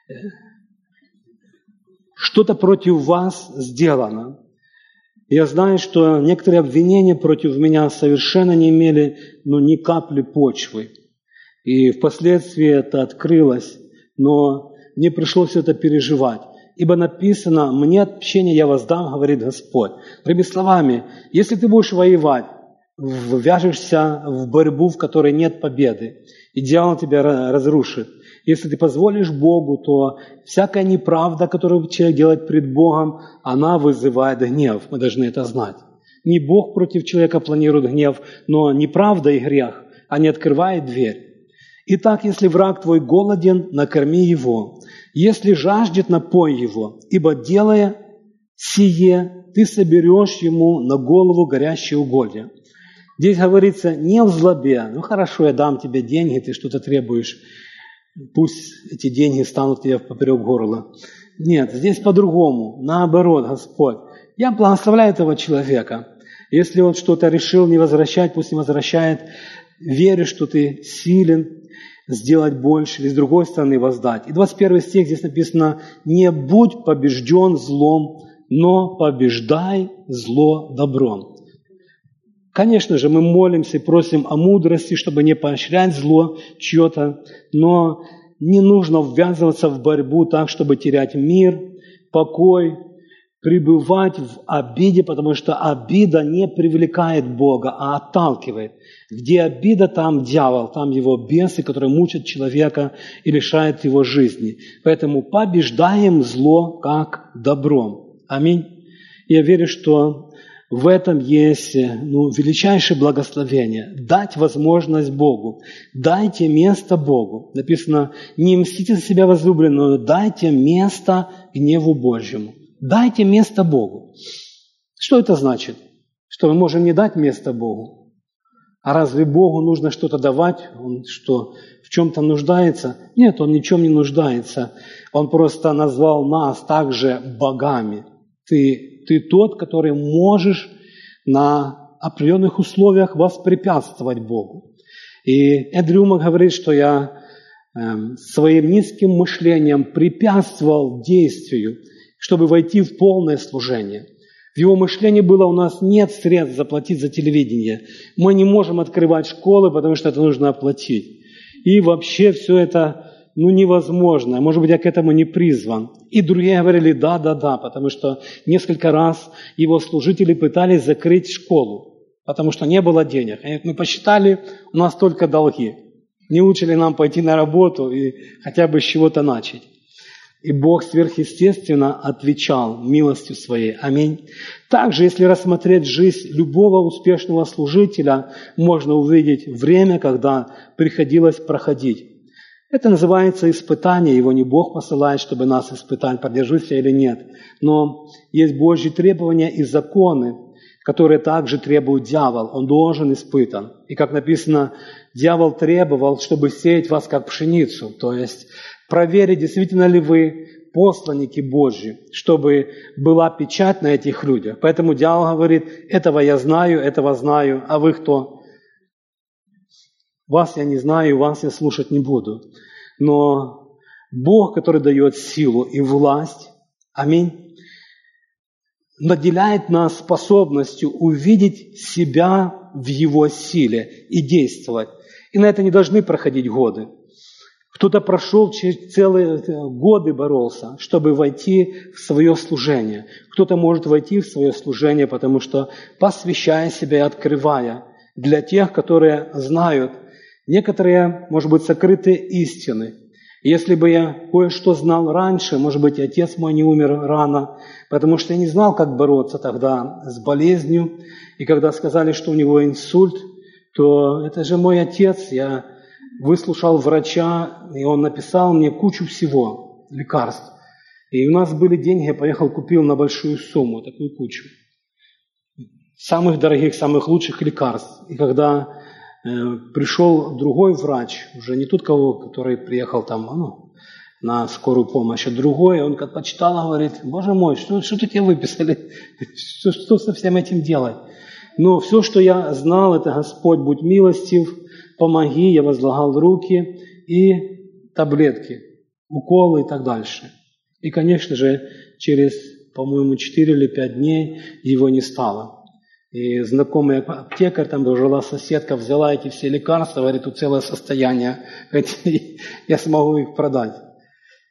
что-то против вас сделано, я знаю, что некоторые обвинения против меня совершенно не имели, ну, ни капли почвы. И впоследствии это открылось, но мне пришлось это переживать. ибо написано: «Мне отмщение я воздам, говорит Господь». Другими словами, если ты будешь воевать, ввяжешься в борьбу, в которой нет победы, и дьявол тебя разрушит. Если ты позволишь Богу, то всякая неправда, которую человек делает пред Богом, она вызывает гнев. Мы должны это знать. Не Бог против человека планирует гнев, но неправда и грех, они открывают дверь. Итак, если враг твой голоден, накорми его. Если жаждет, напой его, ибо, делая сие, ты соберешь ему на голову горящие уголья. Здесь говорится не в злобе. Ну хорошо, я дам тебе деньги, ты что-то требуешь. Пусть эти деньги станут тебе поперек горла. Нет, здесь по-другому. Наоборот, Господь. Я благословляю этого человека. Если он что-то решил не возвращать, пусть не возвращает. Верю, что ты силен сделать больше, или с другой стороны воздать. И двадцать первый стих здесь написано: «Не будь побежден злом, но побеждай зло добром». Конечно же, мы молимся и просим о мудрости, чтобы не поощрять зло чье-то, но не нужно ввязываться в борьбу так, чтобы терять мир, покой, пребывать в обиде, потому что обида не привлекает Бога, а отталкивает. Где обида, там дьявол, там его бесы, которые мучат человека и лишают его жизни. Поэтому побеждаем зло как добром. Аминь. Я верю, что в этом есть ну, величайшее благословение. Дать возможность Богу. Дайте место Богу. Написано: не мстите за себя возлюбленного, но дайте место гневу Божьему. Дайте место Богу. Что это значит? Что мы можем не дать место Богу? А разве Богу нужно что-то давать? Он что, в чем-то нуждается? Нет, Он ни в чем не нуждается. Он просто назвал нас также богами. Ты, ты тот, который можешь на определенных условиях воспрепятствовать Богу. И Эндрю Вумак говорит, что я э, своим низким мышлением препятствовал действию, чтобы войти в полное служение. В его мышлении было: у нас нет средств заплатить за телевидение. Мы не можем открывать школы, потому что это нужно оплатить. И вообще все это ну, невозможно. Может быть, я к этому не призван. И другие говорили: да, да, да, потому что несколько раз его служители пытались закрыть школу, потому что не было денег. И мы посчитали, у нас только долги. Не лучше ли нам пойти на работу и хотя бы с чего-то начать? И Бог сверхъестественно отвечал милостью Своей. Аминь. Также, если рассмотреть жизнь любого успешного служителя, можно увидеть время, когда приходилось проходить. Это называется испытание. Его не Бог посылает, чтобы нас испытать, поддержусь я или нет. Но есть Божьи требования и законы, которые также требует дьявол. Он должен испытан. И как написано, дьявол требовал, чтобы сеять вас как пшеницу. То есть проверить, действительно ли вы посланники Божьи, чтобы была печать на этих людях. Поэтому дьявол говорит: этого я знаю, этого знаю, а вы кто? Вас я не знаю, вас я слушать не буду. Но Бог, который дает силу и власть, аминь, наделяет нас способностью увидеть себя в Его силе и действовать. И на это не должны проходить годы. Кто-то прошел через целые годы, боролся, чтобы войти в свое служение. Кто-то может войти в свое служение, потому что посвящая себя и открывая для тех, которые знают некоторые, может быть, сокрытые истины. Если бы я кое-что знал раньше, может быть, и отец мой не умер рано, потому что я не знал, как бороться тогда с болезнью. И когда сказали, что у него инсульт, то это же мой отец. Я выслушал врача, и он написал мне кучу всего, лекарств. И у нас были деньги, я поехал, купил на большую сумму, такую кучу. Самых дорогих, самых лучших лекарств. И когда пришел другой врач, уже не тот, кого, который приехал там ну, на скорую помощь, а другой, он как почитал, говорит: Боже мой, что, что тебе выписали? Что, что со всем этим делать? Но все, что я знал, это: Господь, будь милостив, помоги, я возлагал руки и таблетки, уколы и так дальше. И, конечно же, через, по-моему, четыре или пять дней его не стало. И знакомый аптекарь, там жила соседка, взяла эти все лекарства, говорит: тут целое состояние, я смогу их продать.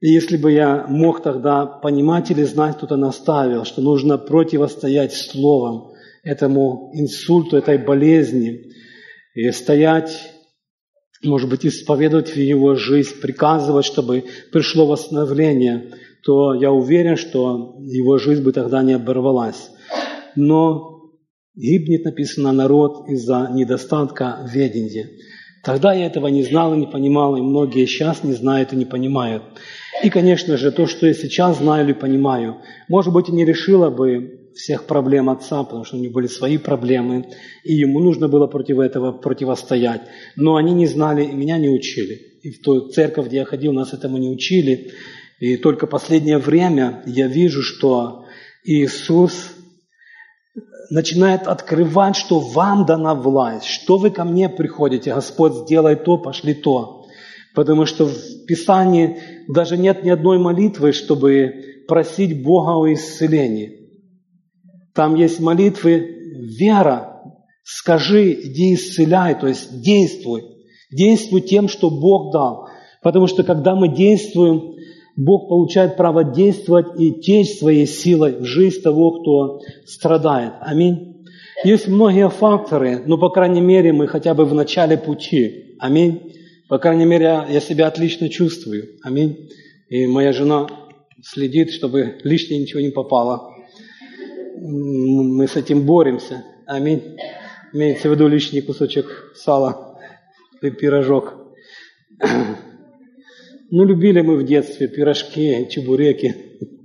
И если бы я мог тогда понимать или знать, кто-то наставил, что нужно противостоять словом этому инсульту, этой болезни, и стоять, может быть, исповедовать в его жизнь, приказывать, чтобы пришло восстановление, то я уверен, что его жизнь бы тогда не оборвалась. Но гибнет, написано, народ из-за недостатка ведения. Тогда я этого не знал и не понимал, и многие сейчас не знают и не понимают. И, конечно же, то, что я сейчас знаю или понимаю, может быть, и не решило бы всех проблем отца, потому что у него были свои проблемы, и ему нужно было против этого противостоять. Но они не знали и меня не учили. И в той церковь, где я ходил, нас этому не учили. И только последнее время я вижу, что Иисус начинает открывать, что вам дана власть, что вы ко мне приходите, Господь, сделай то, пошли то. Потому что в Писании даже нет ни одной молитвы, чтобы просить Бога о исцелении. Там есть молитвы «Вера, скажи, иди исцеляй», то есть действуй. Действуй тем, что Бог дал. Потому что когда мы действуем, Бог получает право действовать и течь своей силой в жизнь того, кто страдает. Аминь. Есть многие факторы, но, по крайней мере, мы хотя бы в начале пути. Аминь. По крайней мере, я себя отлично чувствую. Аминь. И моя жена следит, чтобы лишнее ничего не попало. Мы с этим боремся. Аминь. Имеется в виду лишний кусочек сала и пирожок. Ну, любили мы в детстве пирожки, чебуреки.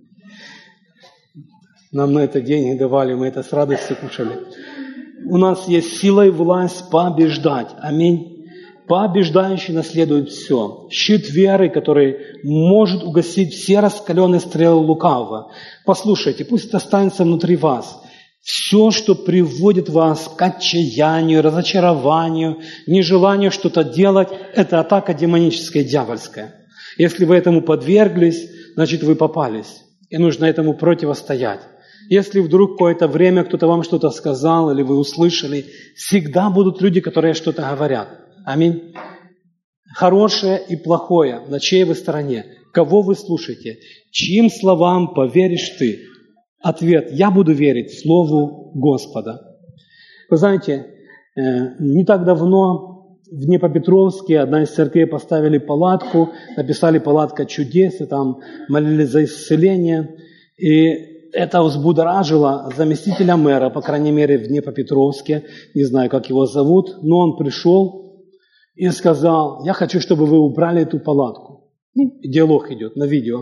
Нам на это деньги давали, мы это с радостью кушали. У нас есть сила и власть побеждать. Аминь. Побеждающий наследует все. Щит веры, который может угасить все раскаленные стрелы лукавого. Послушайте, пусть это останется внутри вас. Все, что приводит вас к отчаянию, разочарованию, нежеланию что-то делать, это атака демоническая, дьявольская. Если вы этому подверглись, значит, вы попались. И нужно этому противостоять. Если вдруг какое-то время кто-то вам что-то сказал, или вы услышали, всегда будут люди, которые что-то говорят. Аминь. Хорошее и плохое, на чьей вы стороне? Кого вы слушаете? Чьим словам поверишь ты? Ответ: я буду верить Слову Господа. Вы знаете, не так давно в Днепропетровске одна из церквей поставили палатку, написали «Палатка чудес», и там молились за исцеление. И это взбудоражило заместителя мэра, по крайней мере, в Днепропетровске. Не знаю, как его зовут, но он пришел и сказал: я хочу, чтобы вы убрали эту палатку. Ну, диалог идет на видео.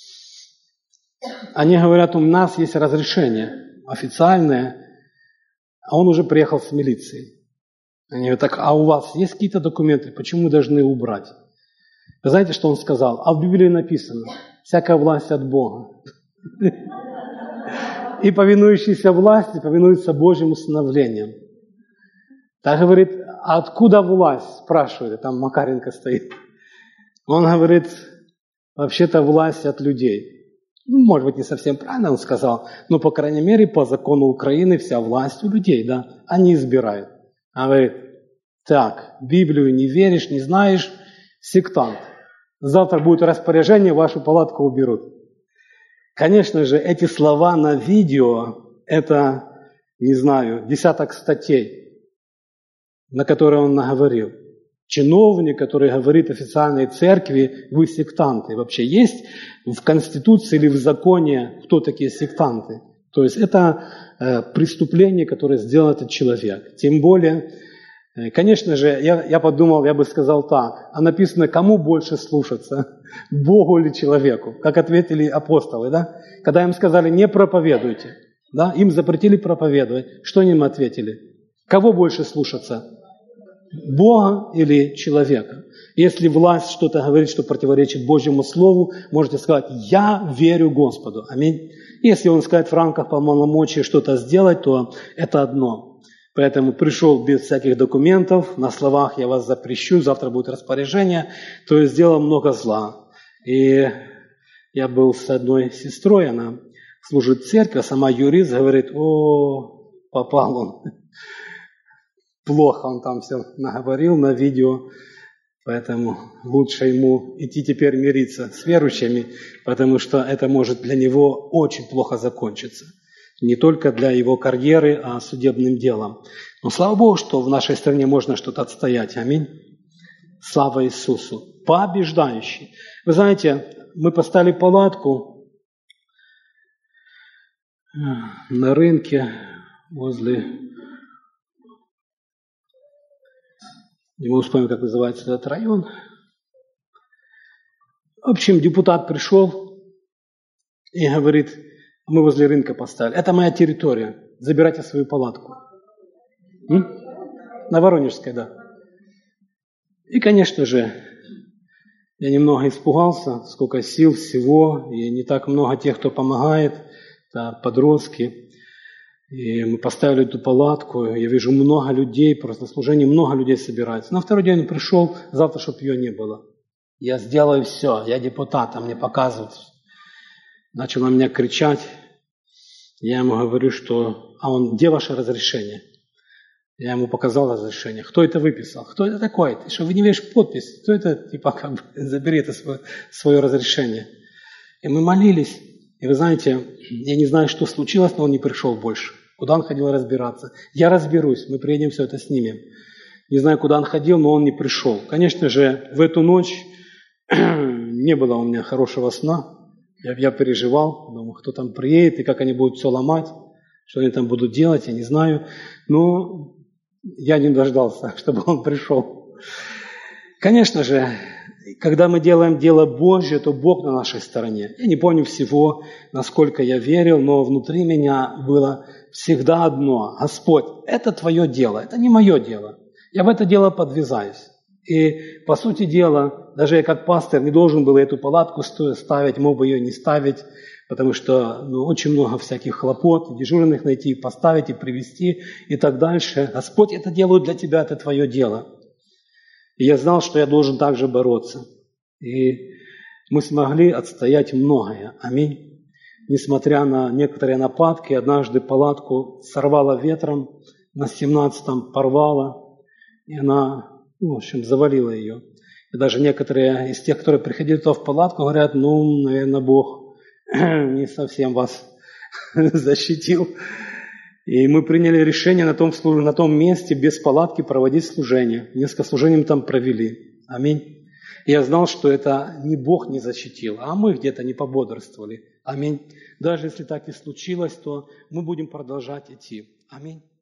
Они говорят: у нас есть разрешение официальное, а он уже приехал с милицией. Они говорят: так, а у вас есть какие-то документы, почему мы должны убрать? Вы знаете, что он сказал? А в Библии написано: всякая власть от Бога. И повинующиеся власти повинуются Божьим установлениям. Так говорит: а откуда власть? Спрашивает, там Макаренко стоит. Он говорит: вообще-то власть от людей. Ну, может быть, не совсем правильно он сказал, но, по крайней мере, по закону Украины вся власть у людей, да, они избирают. Он говорит: так, Библию не веришь, не знаешь, сектант. Завтра будет распоряжение, вашу палатку уберут. Конечно же, эти слова на видео, это, не знаю, десяток статей, на которые он наговорил. Чиновник, который говорит официальной церкви: вы сектанты. Вообще есть в Конституции или в законе, кто такие сектанты? То есть это э, преступление, которое сделал этот человек. Тем более, э, конечно же, я, я подумал, я бы сказал так: а написано, кому больше слушаться, Богу или человеку? Как ответили апостолы, да? Когда им сказали: не проповедуйте, да? Им запретили проповедовать. Что они им ответили? Кого больше слушаться? Бога или человека? Если власть что-то говорит, что противоречит Божьему Слову, можете сказать: я верю Господу. Аминь. Если он скажет в рамках полномочий что-то сделать, то это одно. Поэтому пришел без всяких документов, на словах я вас запрещу, завтра будет распоряжение, то есть сделал много зла. И я был с одной сестрой, она служит в церкви, а сама юрист, говорит: о, попал он. Плохо он там все наговорил на видео. Поэтому лучше ему идти теперь мириться с верующими, потому что это может для него очень плохо закончиться. Не только для его карьеры, а судебным делом. Но слава Богу, что в нашей стране можно что-то отстоять. Аминь. Слава Иисусу. Побеждающий. Вы знаете, мы поставили палатку на рынке возле... Не могу вспомнить, как называется этот район. В общем, депутат пришел и говорит, мы возле рынка поставили. Это моя территория. Забирайте свою палатку. М? На Воронежской, да. И, конечно же, я немного испугался, сколько сил всего, и не так много тех, кто помогает, это подростки. И мы поставили эту палатку, я вижу много людей, просто на служении много людей собирается. На второй день он пришел, завтра, чтобы ее не было. Я сделаю все, я депутат, а мне показывают. Начал на меня кричать. Я ему говорю, что... А он, где ваше разрешение? Я ему показал разрешение. Кто это выписал? Кто это такой? Ты что, вы не видишь подпись? Кто это? Типа, как бы, забери это свое, свое разрешение. И мы молились. И вы знаете, я не знаю, что случилось, но он не пришел больше. Куда он ходил разбираться? Я разберусь, мы приедем, все это снимем. Не знаю, куда он ходил, но он не пришел. Конечно же, в эту ночь не было у меня хорошего сна. Я, я переживал, думаю, кто там приедет и как они будут все ломать, что они там будут делать, я не знаю. Но я не дождался, чтобы он пришел. Конечно же, когда мы делаем дело Божье, то Бог на нашей стороне. Я не помню всего, насколько я верил, но внутри меня было всегда одно. Господь, это Твое дело, это не мое дело. Я в это дело подвязаюсь. И, по сути дела, даже я как пастор не должен был эту палатку ставить, мог бы ее не ставить, потому что ну, очень много всяких хлопот, дежурных найти, поставить и привезти и так дальше. Господь, это делаю для Тебя, это Твое дело. И я знал, что я должен также бороться. И мы смогли отстоять многое. Аминь. Несмотря на некоторые нападки, однажды палатку сорвало ветром, на семнадцатом порвало, и она, ну, в общем, завалила ее. И даже некоторые из тех, которые приходили туда в палатку, говорят, ну, наверное, Бог не совсем вас защитил. И мы приняли решение на том, на том месте без палатки проводить служение. Несколько служений мы там провели. Аминь. И я знал, что это не Бог не защитил, а мы где-то не пободрствовали. Аминь. Даже если так и случилось, то мы будем продолжать идти. Аминь.